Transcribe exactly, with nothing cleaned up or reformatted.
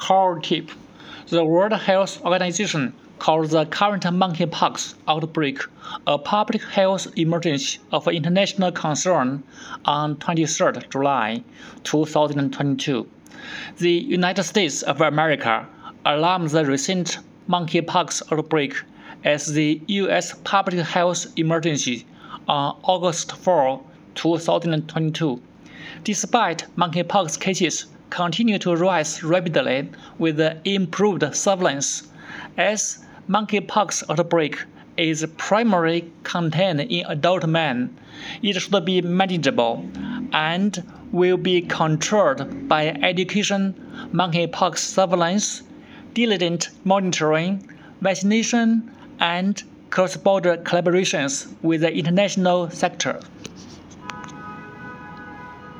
core tip. The World Health Organization called the current monkeypox outbreak a public health emergency of international concern on twenty-third of July two thousand twenty-two. The United States of America alarmed the recent monkeypox outbreak as the U S public health emergency on August fourth, two thousand twenty-two. Despite monkeypox cases continue to rise rapidly with improved surveillance, as monkeypox outbreak is primarily contained in adult men, it should be manageable and will be controlled by education, monkeypox surveillance, diligent monitoring, vaccination, and cross-border collaborations with the international sector.